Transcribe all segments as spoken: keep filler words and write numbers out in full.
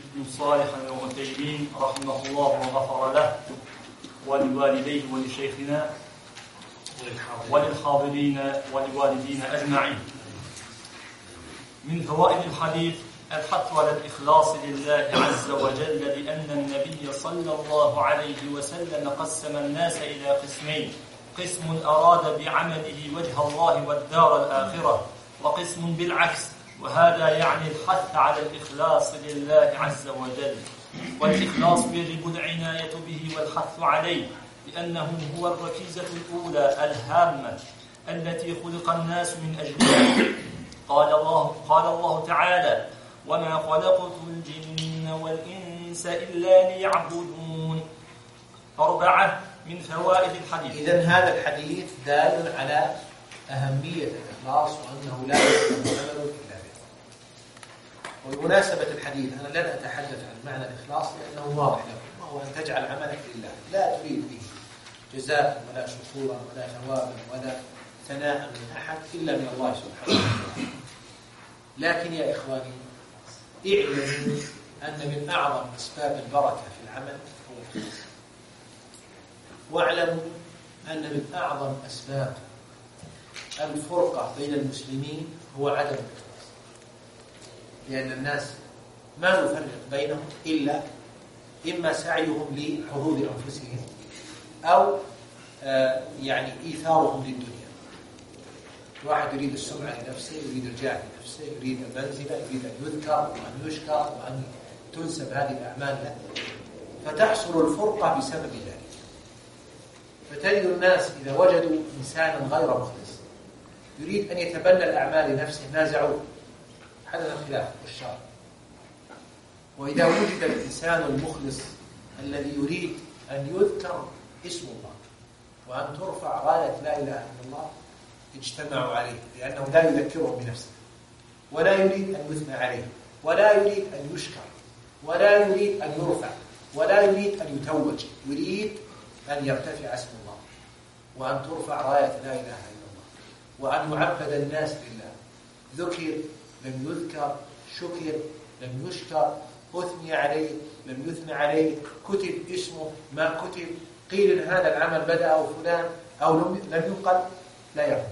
بن صالح العثيمين رحمه الله وغفر له ولوالديه ولشيخنا وللحاضرين ولوالدين أجمعين. من فوائد الحديث الحث على الإخلاص لله عز وجل، لأن النبي صلى الله عليه وسلم قسم الناس إلى قسمين: قسم أراد بعمله وجه الله والدار الآخرة، وقسم بالعكس، وهذا يعني الحث على الإخلاص لله عز وجل. والإخلاص يجب العناية به والحث عليه، لأنه هو الركيزة الأولى الهامة التي خلق الناس من أجلها. قال الله, قال الله تعالى: وما خلقت الجن والإنس إلا ليعبدون. أربعة من فوائد الحديث. إذن هذا الحديث دال على أهمية الإخلاص وأنه لا يمكن عمله إلا به. وبمناسبة الحديث أنا لن أتحدث عن معنى الإخلاص لأنه واضح لكم، وهو أن تجعل عملك لله، لا تريد به جزاء ولا شكورا ولا ثوابا ولا ثناء من أحد إلا من الله سبحانه وتعالى. لكن يا إخواني اعلموا أن من أعظم أسباب البركة في العمل هو الإخلاص، واعلموا أن من أعظم أسباب الفرقة بين المسلمين هو عدم الإخلاص، لأن الناس ما يفرق بينهم إلا إما سعيهم لحظوظ أنفسهم أو آه يعني إيثارهم للدنيا. واحد يريد السمعة لنفسه، يريد الجاه لنفسه، يريد المنزلة، يريد أن يذكر وأن يشكر وأن تنسب هذه الأعمال له، فتحصل الفرقة بسبب ذلك. فتجد الناس إذا وجدوا إنسانا غير مخلص يريد أن يتبنى الأعمال لنفسه نازعوه، حدث الخلاف والشر. وإذا وجد الإنسان المخلص الذي يريد أن يذكر اسم الله وأن ترفع راية لا إله إلا الله اجتمعوا عليه، لأنه لا يذكرهم بنفسه ولا يريد أن يثنى عليه ولا يريد أن يشكر ولا يريد أن يرفع ولا يريد أن يتوج، يريد أن يرتفع اسم الله وأن ترفع راية لا إله إلا الله وأن يعبد الناس لله. ذكر لم يذكر، شكر لم يشكر، أثني عليه لم يثنى عليه، كتب اسمه ما كتب، قيل إن هذا العمل بدأ فلان أو لم ينقل، لا يفهم.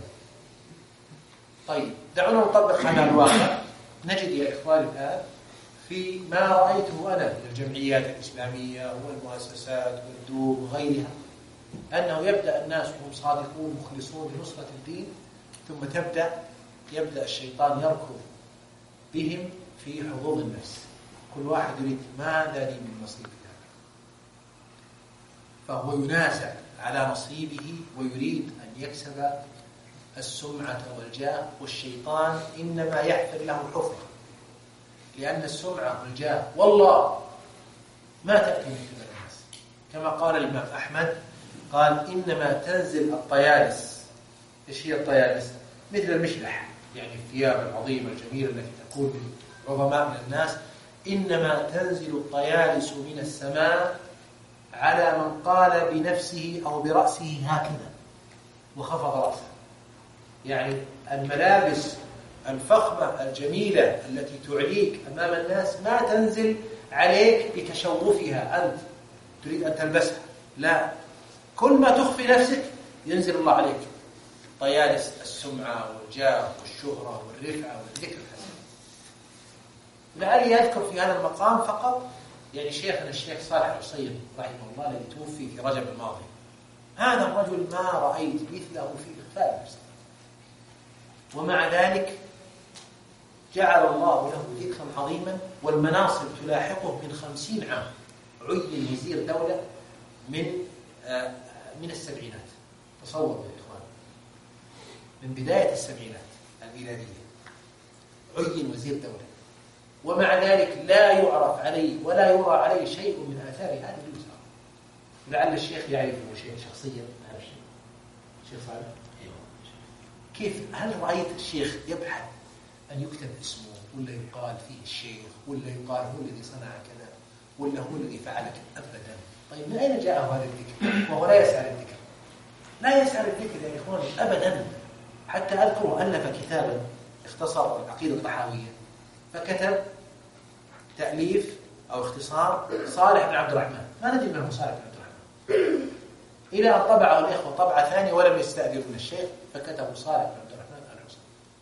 طيب دعونا نطبق على الواقع. نجد يا إخواني الآن في ما رأيته أنا من الجمعيات الإسلامية والمؤسسات والدور وغيرها أنه يبدأ الناس وهم صادقون مخلصون لنصرة الدين، ثم تبدأ يبدأ الشيطان يركض بهم في حظوظ النفس. كل واحد يريد ماذا لي من نصيبي، فهو ينازع على نصيبه ويريد أن يكسب السمعة والجاه. والشيطان إنما يحفر له الحفرة، لأن السمعة والجاه والله ما تأتي من قبل الناس. كما قال الإمام أحمد قال: إنما تنزل الطيالس. إيش هي الطيالس؟ مثل المشلح، يعني الثياب العظيمة الجميلة التي تكون للعظماء من الناس. إنما تنزل الطيالس من السماء على من قال بنفسه أو برأسه هكذا وخفض رأسه. يعني الملابس الفخمة الجميلة التي تعليك أمام الناس ما تنزل عليك بتشوفها، أنت تريد أن تلبسها، لا، كل ما تخفي نفسك ينزل الله عليك طيالس السمعة والجاه والشهرة والرفعة والذكر الحسن. لعلي أذكر في هذا المقام فقط يعني شيخنا الشيخ صالح العصيمي رحمه الله الذي توفي في رجب الماضي. هذا الرجل ما رأيت مثله في إخفاء نفسه، ومع ذلك جعل الله له ذكرا عظيما والمناصب تلاحقه من خمسين عام. عين وزير دولة من آه من السبعينات، تصوروا يا إخوان، من بداية السبعينات الميلادية عين وزير دولة، ومع ذلك لا يعرف عليه ولا يرى عليه شيء من آثار هذه الوزارة. لعل الشيخ يعرفه شيء شخصيا هذا الشيء. الشيخ صالح كيف؟ هل رأيت الشيخ يبحث أن يكتب اسمه ولا يقال فيه الشيخ ولا يقال هو الذي صنع كذا ولا هو الذي فعل كذا؟ أبدا. طيب من أين جاء هذا الذكر؟ وهو لا يسأل الذكر، لا يسأل الذكر يا إخواني أبدا. حتى أذكر ألف كتابا اختصر العقيدة الطحاوية، فكتب تأليف أو اختصار صالح بن عبد الرحمن، ما ندري من هو صالح بن عبد الرحمن، إلى أن طبعه الإخوة طبعة ثانية ولم يستأذنوا من الشيخ فكتبوا صالح بن عبد الرحمن الحسين،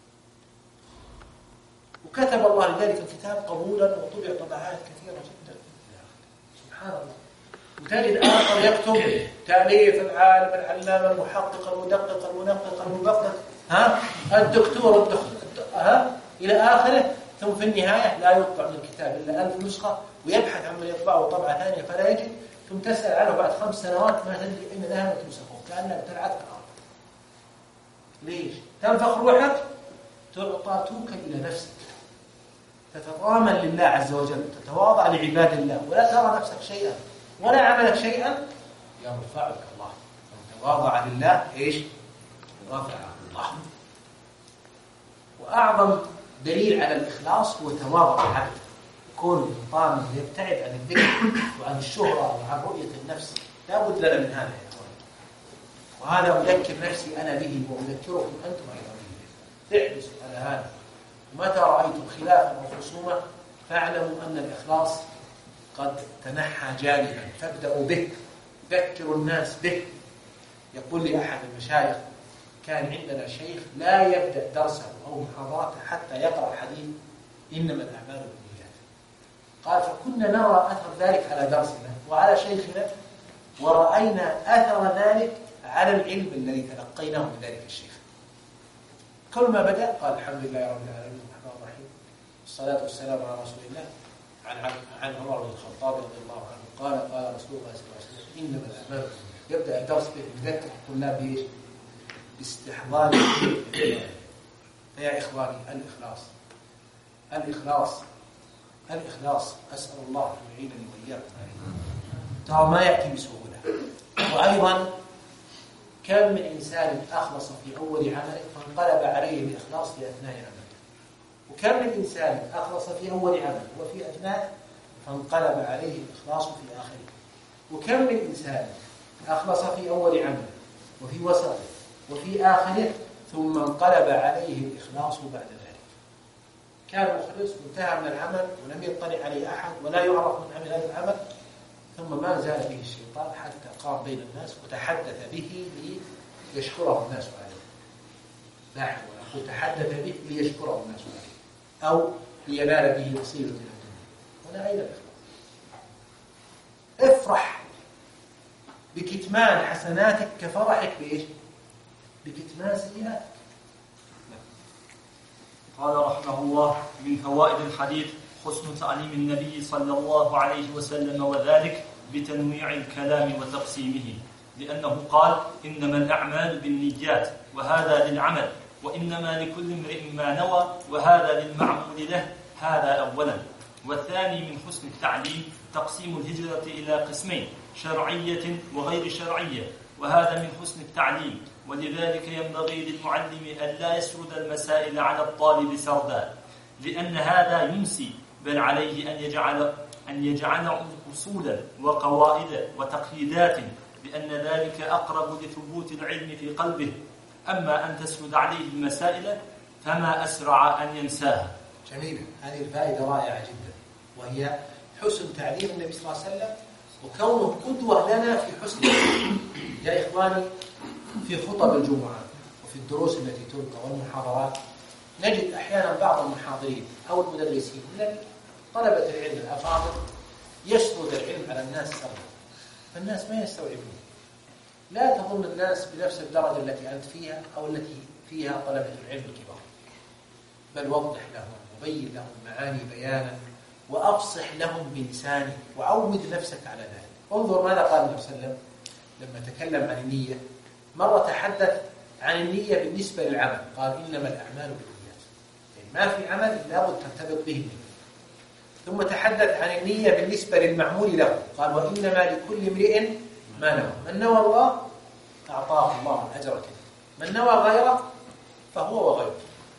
وكتب الله لذلك الكتاب قبولا وطبع طبعات كثيرة جدا. سبحان الله. وتجد آخر يكتب تأليف العالم العلامة المحقق المدقق المنقق المبقق ها الدكتور الدكتور ها إلى آخره، ثم في النهاية لا يطبع من الكتاب إلا ألف نسخة، ويبحث عن من يطبعه طبعة ثانية فلا يجد، ثم تسأل عنه بعد خمس سنوات ما تدري أين ذهبت نسخه، كأنها ابتلعت الأرض. ليش؟ تنفخ روحك، تعطى توكل إلى نفسك، تتضامن لله عز وجل، تتواضع لعباد الله، ولا ترى نفسك شيئا ولا عملك شيئا، يرفعك الله. من تواضع لله ايش؟ رفعه الله. وأعظم دليل على الإخلاص هو تواضع العبد، يكون طامن يبتعد عن الذكر وعن الشهرة وعن رؤية النفس. لا بد لنا من هذا يا إخوان، وهذا أذكر نفسي أنا به وأذكركم أنتم أيضا به. احرصوا على هذا، ومتى رأيتم خلافا أو خصومة فاعلموا أن الإخلاص قد تنحى جانبا، فابدأوا به، ذكروا الناس به. يقول لي أحد المشايخ كان عندنا شيخ لا يبدأ درسه أو محاضرته حتى يقرأ حديث إنما الأعمال بالنيات. قال فكنا نرى أثر ذلك على درسنا وعلى شيخنا، ورأينا أثر ذلك على العلم الذي تلقيناه من ذلك الشيخ. كل ما بدأ قال الحمد لله رب العالمين الرحمن الرحيم والصلاة والسلام على رسول الله، عن عن عمر بن الخطاب رضي الله عنه قال قال رسول الله صلى الله عليه وسلم إنما الأعمال. يبدأ الدرس به يذكر الطلاب بإيش؟ باستحضار. فيا إخواني الإخلاص الإخلاص الإخلاص أسأل الله أن يعينني وإياكم عليه. ترى ما يأتي بسهولة. وأيضا كم من إنسان أخلص في أول عمله فانقلب عليه الإخلاص في أثناء عمله، وكم من إنسان أخلص في أول عمله وفي أثناء فانقلب عليه الإخلاص في آخره، وكم من إنسان أخلص في أول عمله وفي وسطه وفي آخره ثم انقلب عليه الإخلاص بعد ذلك. كان مخلص وانتهى من العمل ولم يطلع عليه أحد ولا يعرف من عمل هذا العمل، ثم ما زال به الشيطان حتى قام بين الناس وتحدث به ليشكره الناس عليه. لاحظوا، أقول تحدث به ليشكره الناس عليه أو لينال به نصيبا من الدنيا. هنا أين الإخلاص؟ افرح بكتمان حسناتك كفرحك بإيش؟ بكتمان سيئاتك. قال رحمه الله من فوائد الحديث حسن تعليم النبي صلى الله عليه وسلم، وذلك بتنويع الكلام وتقسيمه، لأنه قال إنما الأعمال بالنيات وهذا للعمل، وإنما لكل امرئ ما نوى وهذا للمعمول له. هذا أولا. والثاني من حسن التعليم تقسيم الهجرة إلى قسمين، شرعية وغير شرعية، وهذا من حسن التعليم. ولذلك ينبغي للمعلم أن لا يسرد المسائل على الطالب سردا، لأن هذا ينسي، بل عليه أن يجعل أن يجعل أصولا وقواعد وتقييدات، لأن ذلك أقرب لثبوت العلم في قلبه. أما أن تسرد عليه المسائل فما أسرع أن ينساها. جميلة، هذه الفائدة رائعة جدا، وهي حسن تعليم النبي صلى الله عليه وسلم وكونه قدوة لنا في حسن التعليم. يا إخواني، في خطب الجمعة وفي الدروس التي تلقى والمحاضرات نجد أحيانا بعض المحاضرين أو المدرسين من طلبة العلم الأفاضل يسرد العلم على الناس سردا، فالناس ما يستوعبون. لا تظن الناس بنفس الدرجة التي أنت فيها أو التي فيها طلبة العلم الكبار، بل وضح لهم وبين لهم معاني بيانا وأفصح لهم بلسانك وعود نفسك على ذلك. انظر ماذا قال النبي صلى الله عليه وسلم لما تكلم عن النية. مرة تحدث عن النية بالنسبة للعمل، قال إنما الأعمال بالنيات، يعني ما في عمل إلا بد ترتبط به النية. ثم تحدث عن النية بالنسبة للمعمول له، قال وإنما لكل امرئ ما نوى، من نوى الله أعطاه الله الأجر كثير، من نوى غيره فهو وغيره.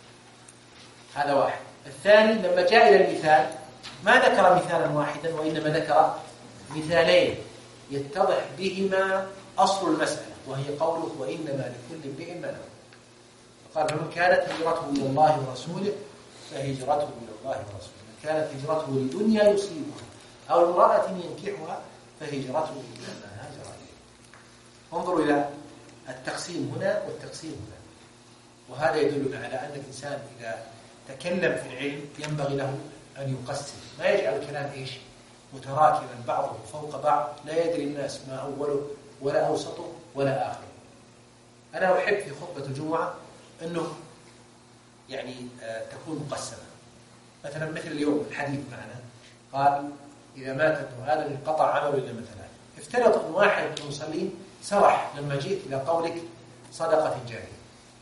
هذا واحد. الثاني لما جاء إلى المثال ما ذكر مثالا واحدا وإنما ذكر مثالين يتضح بهما أصل المسألة، وهي قوله وإنما لكل امرئ ما نوى. فقال فمن كانت هجرته إلى الله ورسوله فهجرته إلى الله ورسوله، من كانت هجرته لدنيا يصيبها أو امرأة ينكحها فهجرته إلى ما هاجر إليه. انظروا إلى التقسيم هنا والتقسيم هنا، وهذا يدلنا على أن الإنسان إذا تكلم في العلم ينبغي له أن يقسم، ما يجعل الكلام إيش متراكما بعضه فوق بعض لا يدري الناس ما أوله ولا أوسطه ولا آخره. أنا أحب في خطبة الجمعة أنه يعني آه تكون مقسمة. مثلا مثل اليوم الحديث معنا قال إذا مات ابن آدم انقطع عمله إلا من ثلاث. افترض أن واحد من المصلين سرح لما جئت إلى قولك صدقة جارية،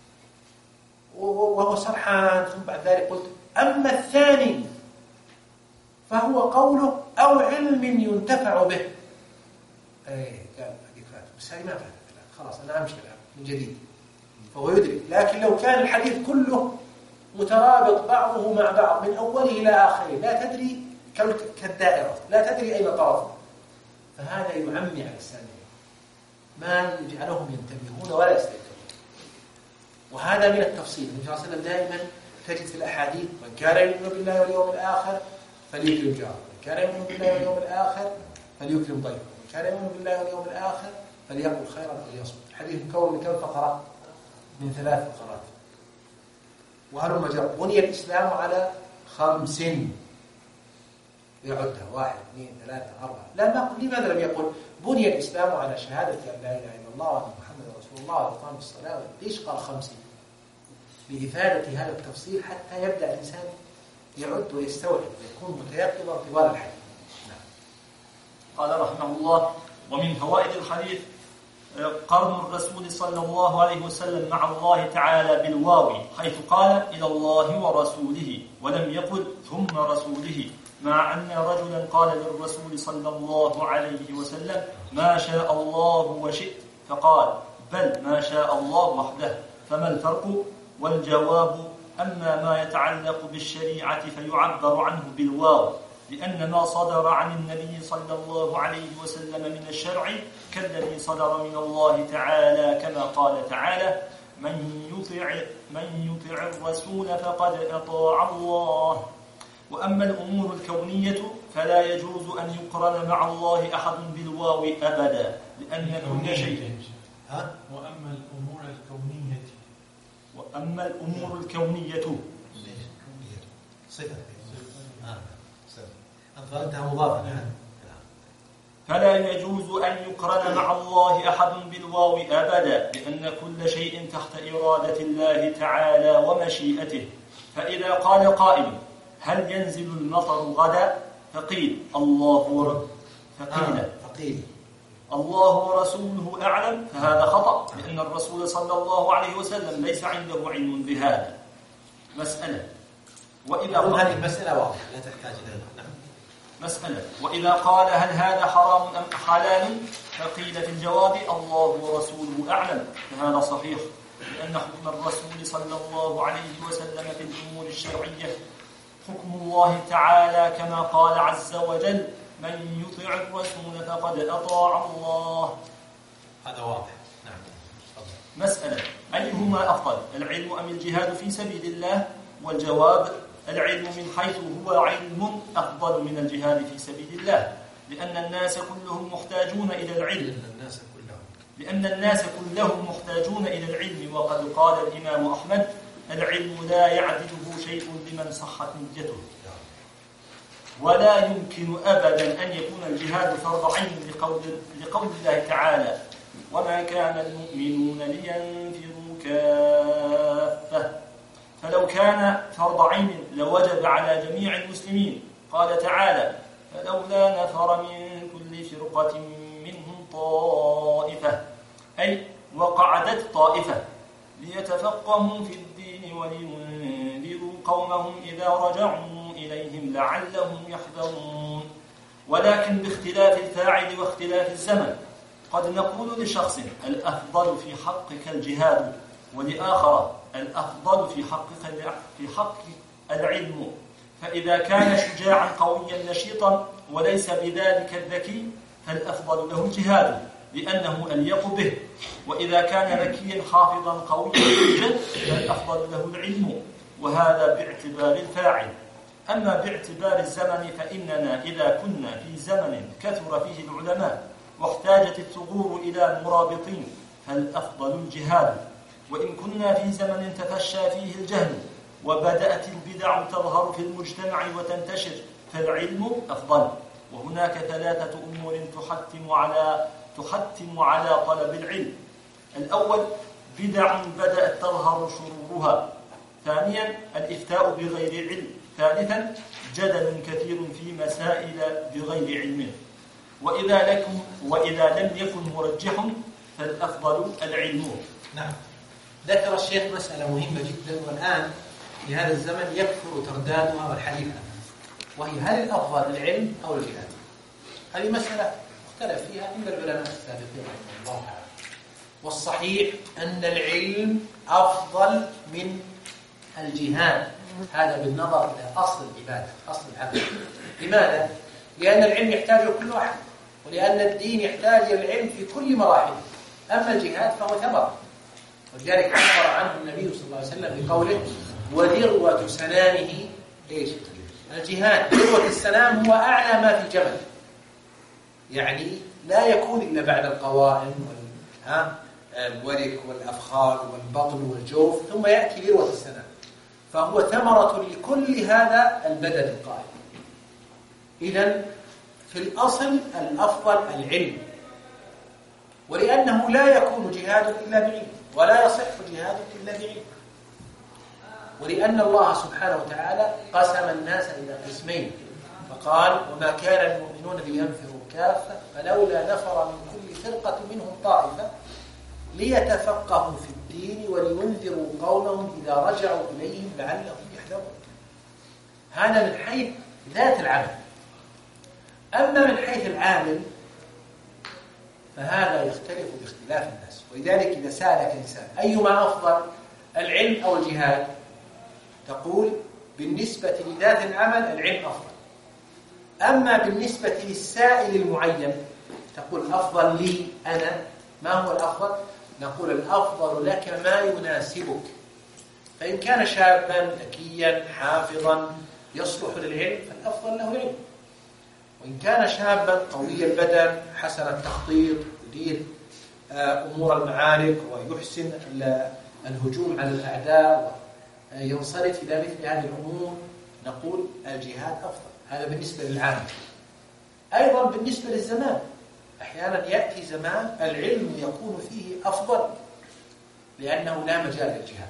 وهو سرحان، ثم بعد ذلك قلت أما الثاني فهو قوله أو علم ينتفع به. ايه قال هذه فاتت، بس هذه ما فاتت، خلاص أنا أمشي الآن من جديد. فهو يدرك. لكن لو كان الحديث كله مترابط بعضه مع بعض من أوله إلى آخره لا تدري كالدائرة لا تدري أين طرفه، فهذا يعمي على السامعين ما يجعلهم ينتبهون ولا يستيقظون. وهذا من التفصيل. النبي صلى الله عليه وسلم دائما تجد في الأحاديث من كان يؤمن بالله واليوم الآخر فليكرم جاره، من كان يؤمن بالله واليوم الآخر فليكرم ضيفه، من كان يؤمن بالله واليوم الآخر فليقل خيرا أو ليصمت. الحديث مكون من كم فقرة؟ من ثلاث فقرات. وهلم جرى. بني الإسلام على خمس يعدها واحد اثنين ثلاثة أربعة. لا ما لماذا لم يقل بني الإسلام على شهادة أن لا إله إلا الله وأن محمد رسول الله وإقام الصلاة؟ ليش قال خمسين؟ لإفادة هذا التفصيل حتى يبدأ الإنسان يعد ويستوعب ويكون متيقظا طوال الحديث. نعم. قال رحمه الله: ومن فوائد الحديث قرن الرسول صلى الله عليه وسلم مع الله تعالى بالواو، حيث قال إلى الله ورسوله ولم يقل ثم رسوله، مع أن رجلا قال للرسول صلى الله عليه وسلم ما شاء الله وشئت، فقال بل ما شاء الله وحده، فما الفرق؟ والجواب: أما ما يتعلق بالشريعة فيعبر عنه بالواو، لأن ما صدر عن النبي صلى الله عليه وسلم من الشرع كالذي صدر من الله تعالى، كما قال تعالى: من يطع من يطع الرسول فقد أطاع الله. وأما الأمور الكونية فلا يجوز أن يقرن مع الله أحد بالواو أبدا، لأن كل شيء ها؟ وأما الأمور الكونية وأما الأمور الكونية صفة أنفرتها مضافة فلا يجوز أن يقرن مع الله أحد بالواو أبدا، لأن كل شيء تحت إرادة الله تعالى ومشيئته. فإذا قال قائل: هل ينزل المطر غدا؟ فقيل الله فقيل فقيل الله ورسوله أعلم، فهذا خطأ، لأن الرسول صلى الله عليه وسلم ليس عنده علم بهذا. مسألة. وإذا قال هذه المسألة واضحة لا تحتاج إلى نعم. مسألة. وإذا قال هل هذا حرام أم حلال؟ فقيل في الجواب الله ورسوله أعلم، فهذا صحيح، لأن حكم الرسول صلى الله عليه وسلم في الأمور الشرعية حكم الله تعالى، كما قال عز وجل: من يطع الرسول فقد أطاع الله. هذا واضح. نعم. مسألة: أيهما أفضل، العلم أم الجهاد في سبيل الله؟ والجواب: العلم من حيث هو علم أفضل من الجهاد في سبيل الله، لأن الناس كلهم محتاجون إلى العلم لأن الناس كلهم لأن الناس كلهم محتاجون إلى العلم. وقد قال الإمام أحمد: العلم لا يعدله شيء لمن صحت نيته. ولا يمكن أبدا أن يكون الجهاد فرض عين لقول, لقول الله تعالى: وما كان المؤمنون لينفروا كافة. فلو كان فرض عين لوجب على جميع المسلمين. قال تعالى: فلولا نفر من كل فرقة منهم طائفة، أي وقعدت طائفة ليتفقهوا في الدين ولينذروا قومهم إذا رجعوا إليهم لعلهم يحذرون. ولكن باختلاف الفاعل واختلاف الزمن قد نقول لشخص: الأفضل في حقك الجهاد، ولآخر: الأفضل في حقك في حق العلم. فإذا كان شجاعا قويا نشيطا وليس بذلك الذكي فالأفضل له الجهاد، لأنه أليق به. وإذا كان ذكيا حافظا قويا جدا فالأفضل له العلم، وهذا باعتبار الفاعل. أما باعتبار الزمن فإننا إذا كنا في زمن كثر فيه العلماء واحتاجت الثغور إلى مرابطين فالأفضل الجهاد، وإن كنا في زمن تفشى فيه الجهل وبدأت البدع تظهر في المجتمع وتنتشر فالعلم أفضل. وهناك ثلاثة أمور تحتم على تحتم على طلب العلم. الأول بدع بدأت تظهر شرورها. ثانيا الإفتاء بغير علم. ثالثا جدل كثير في مسائل بغير علم. وإذا لكم وإذا لم يكن مرجح فالأفضل العلم. نعم. ذكر الشيخ مسألة مهمة جدا، والآن في هذا الزمن يكثر تردادها والحديث عنها، وهي هل الأفضل العلم أو الجهاد؟ هذه مسألة اختلف فيها عند العلماء السابقين رحمه الله تعالى، والصحيح أن العلم أفضل من الجهاد، هذا بالنظر إلى أصل العبادة، أصل العبادة. لماذا؟ لأن العلم يحتاجه كل واحد، ولأن الدين يحتاج إلى العلم في كل مراحله. أما الجهاد فهو ثمرة، ولذلك عبر عنه النبي صلى الله عليه وسلم بقوله وذروة سنامه إيش؟ الجهاد. ذروة السنام هو أعلى ما في الجبل، يعني لا يكون إلا بعد القوائم والورك والأفخار والبطن والجوف، ثم يأتي ذروة السنام، فهو ثمرة لكل هذا البدن القائم. إذن في الأصل الأفضل العلم، ولأنه لا يكون جهاد إلا بعلم، ولا يصح جهاد إلا بعلم، ولأن الله سبحانه وتعالى قسم الناس إلى قسمين فقال وما كان المؤمنون لينفروا كافة فلولا نفر من كل فرقة منهم طائفة ليتفقهوا في الدين ولينذروا قومهم إذا رجعوا إليهم لعلهم يحذرون. هذا من حيث ذات العمل. أما من حيث العامل فهذا يختلف باختلاف الناس، ولذلك إذا سألك إنسان أيما أفضل العلم أو الجهاد تقول بالنسبة لذات العمل العلم أفضل. أما بالنسبة للسائل المعين تقول أفضل لي أنا. ما هو الأفضل؟ نقول الأفضل لك ما يناسبك، فإن كان شابا ذكيا حافظا يصلح للعلم فالأفضل له العلم، وإن كان شابا قوي البدن حسن التخطيط يدير أمور المعارك ويحسن الهجوم على الأعداء وينصرف إلى مثل هذه الأمور نقول الجهاد أفضل. هذا بالنسبة للعامل. أيضا بالنسبة للزمان أحيانا يأتي زمان العلم يكون فيه أفضل لأنه لا مجال للجهاد،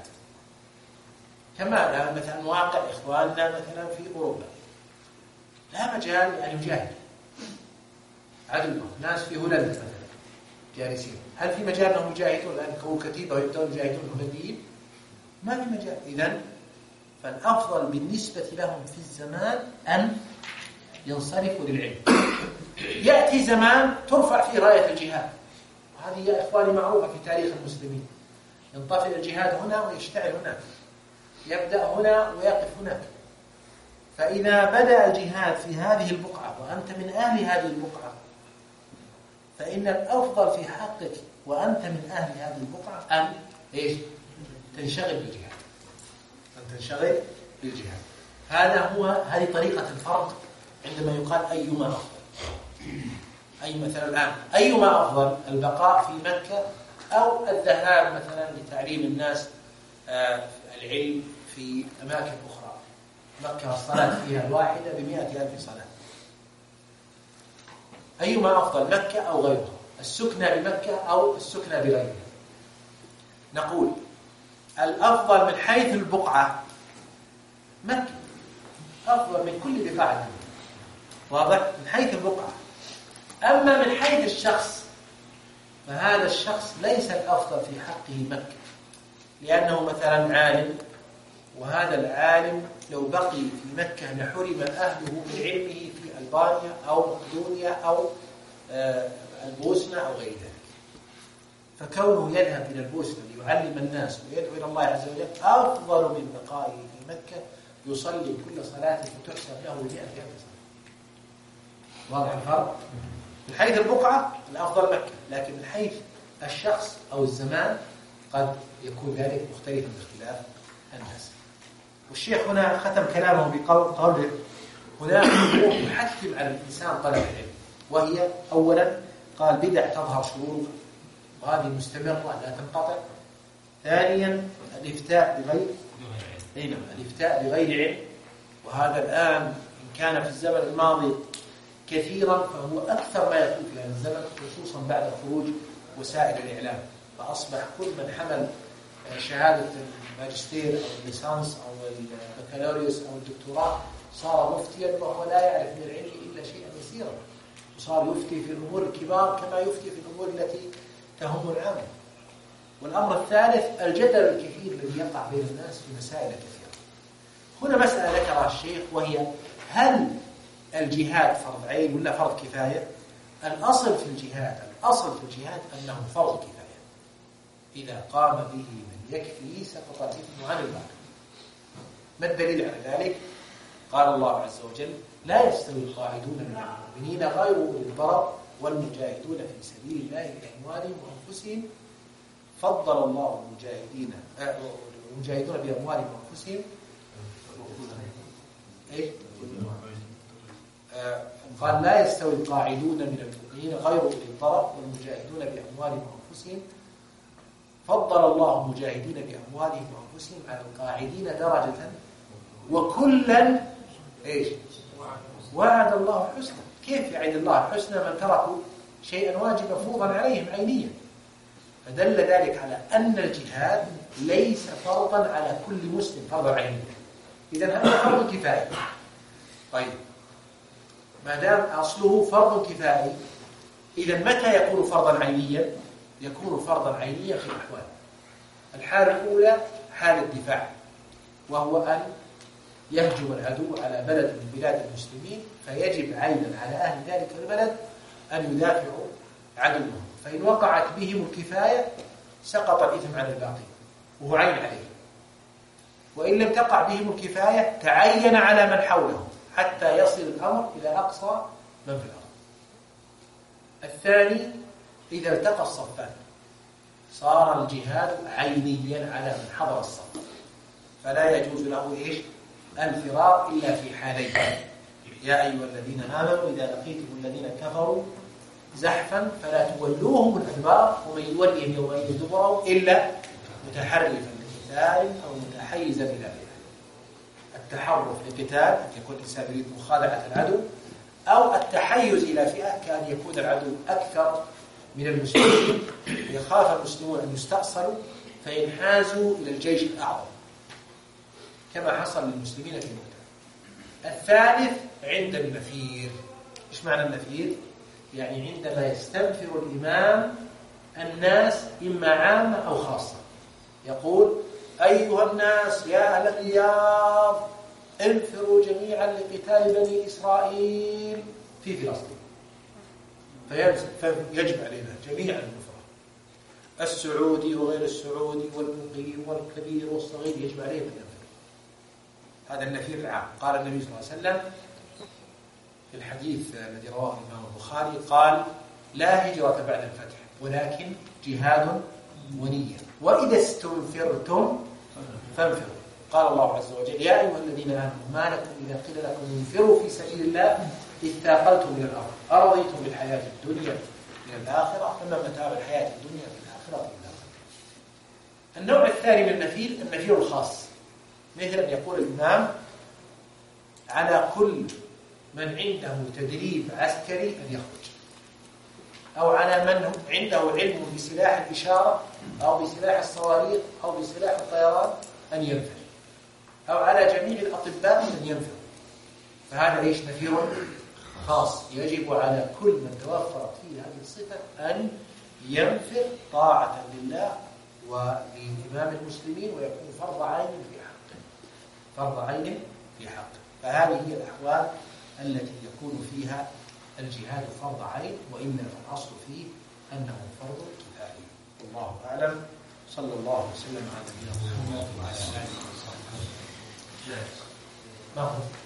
كما مثلا واقع إخواننا مثلا في أوروبا لا مجال أن يجاهد. عدلهم ناس في هولندا مثلا جالسين، هل في مجال أنهم يجاهدون الآن يكونوا كتيبة ويبدأون يجاهدون الهولنديين؟ ما في مجال. إذن فالأفضل بالنسبة لهم في الزمان أن ينصرفوا للعلم. يأتي زمان ترفع فيه راية الجهاد، وهذه يا إخواني معروفة في تاريخ المسلمين، ينطفئ الجهاد هنا ويشتعل هناك، يبدأ هنا ويقف هناك. فإذا بدأ الجهاد في هذه البقعة وأنت من أهل هذه البقعة فإن الأفضل في حقك وأنت من أهل هذه البقعة أن إيش؟ تنشغل بالجهاد، أن تنشغل بالجهاد. هذا هو هذه طريقة الفرق عندما يقال أيما أفضل. أي مثلا الآن أيما أفضل البقاء في مكة أو الذهاب مثلا لتعليم الناس العلم في أماكن أخرى؟ مكة الصلاة فيها الواحدة بمئة ألف صلاة. أيما أفضل مكة أو غيرها؟ السكنى بمكة أو السكنى بغيرها؟ نقول الأفضل من حيث البقعة مكة أفضل من كل بقاع الدنيا، واضح؟ من حيث البقعة. أما من حيث الشخص فهذا الشخص ليس الأفضل في حقه مكة، لأنه مثلا عالم، وهذا العالم لو بقي في مكة لحرم أهله من علمه في ألبانيا أو مقدونيا أو البوسنة أو غير ذلك. فكونه يذهب إلى البوسنة ليعلم الناس ويدعو إلى الله عز وجل أفضل من بقائه في مكة يصلي كل صلاة فتحسب له مئة ألف صلاة. واضح الفرق؟ من حيث البقعة الأفضل مكة، لكن من حيث الشخص أو الزمان قد يكون ذلك مختلفا باختلاف الناس. والشيخ هنا ختم كلامه بقوله هناك أمور تحتم على الإنسان طلب العلم، وهي أولا قال بدع تظهر شروطها وهذه مستمرة لا تنقطع. ثانيا الإفتاء بغير علم، الإفتاء بغير علم، وهذا الآن إن كان في الزمن الماضي كثيرا فهو أكثر ما يكون في هذا الزمن، خصوصا بعد خروج وسائل الإعلام، فأصبح كل من حمل شهادة الماجستير أو الليسانس أو البكالوريوس أو الدكتوراه صار مفتيا وهو لا يعرف من العلم إلا شيئا يسيرا، وصار يفتي في الأمور الكبار كما يفتي في الأمور التي تهم العامة. والأمر الثالث الجدل الكثير الذي يقع بين الناس في مسائل كثيرة. هنا مسألة ذكرها الشيخ وهي هل الجهاد فرض عين ولا فرض كفاية؟ الأصل في الجهاد الأصل في الجهاد أنه فرض كفاية، إذا قام به من يكفي سقط الإثم عن الباقي. ما الدليل على ذلك؟ قال الله عز وجل لا يستوي القاعدون من المؤمنين غير أولي الضرر والمجاهدون في سبيل الله بأموالهم وأنفسهم فضل الله المجاهدين المجاهدون بأموالهم وأنفسهم إيه؟ آه قال لا يستوي القاعدون من المؤمنين غير أولي الضرر والمجاهدون بأموالهم وأنفسهم فضل الله المجاهدين بأموالهم وأنفسهم على القاعدين درجة وكلا إيش؟ وعد الله حسنا. كيف يعد الله حسنا من تركوا شيئا واجبا فرضا عليهم عينيا؟ فدل ذلك على أن الجهاد ليس فرضا على كل مسلم فرضا عينيا، إذن هذا فرض كفاية. طيب ما دام أصله فرض كفاية، إذن متى يكون فرضا عينيا؟ يكون فرضا عينيا في الأحوال. الحالة الأولى حال الدفاع، وهو أن يهجم العدو على بلد من بلاد المسلمين، فيجب عينا على أهل ذلك البلد أن يدافعوا عدوهم، فإن وقعت بهم الكفاية سقط الإثم عن الباقي وهو عين عليه، وإن لم تقع بهم الكفاية تعين على من حولهم حتى يصل الأمر إلى أقصى من في الأرض. الثاني إذا التقى الصفان صار الجهاد عينيا على من حضر الصف، فلا يجوز له إيش؟ الفرار إلا في حالين: يا أيها الذين آمنوا إذا لقيتم الذين كفروا زحفا فلا تولوهم الأدبار ومن يولهم يومئذ دبره إلا متحرفا لقتال أو متحيزا إلى فئة. التحرف لقتال أن يكون الإنسان يريد مخادعة العدو، أو التحيز إلى فئة كان يكون العدو أكثر من المسلمين، يخاف المسلمون أن يستأصلوا فينحازوا إلى الجيش الأعظم كما حصل للمسلمين في مؤتة. الثالث عند النفير. إيش معنى النفير؟ يعني عندما يستنفر الإمام الناس إما عامة أو خاصة، يقول أيها الناس يا أهل الرياض انفروا جميعا لقتال بني إسرائيل في فلسطين، فيجب علينا جميعا النفرة، السعودي وغير السعودي والمقيم والكبير والصغير يجب عليهم أن ينفروا. هذا النفير العام. قال النبي صلى الله عليه وسلم في الحديث الذي رواه الإمام البخاري قال لا هجرة بعد الفتح ولكن جهاد ونية، وإذا استنفرتم فانفروا. قال الله عز وجل يا أيها الذين آمنوا ما لكم إذا قيل لكم انفروا في سبيل الله اثاقلتم من الأرض أرضيتم بالحياة الدنيا من الآخرة فما متاع الحياة الدنيا في الآخرة إلا قليل. النوع الثاني من النفير النفير الخاص، مثل أن يقول الإمام على كل من عنده تدريب عسكري أن يخرج، أو على من عنده علم بسلاح الإشارة أو بسلاح الصواريخ أو بسلاح الطيران أن ينفر، أو على جميع الأطباء أن ينفروا. فهذا ليش نفير خاص، يجب على كل من توفرت فيه هذه الصفة أن ينفر طاعة لله ولإمام المسلمين، ويكون فرض عين في حقه، فرض عين في حقه. فهذه هي الأحوال التي يكون فيها الجهاد فرض عين، وإلا فالأصل فيه أنه فرض كفاية. والله أعلم. صلى الله وسلم على نبينا محمد وعلى آله وصحبه. ما هو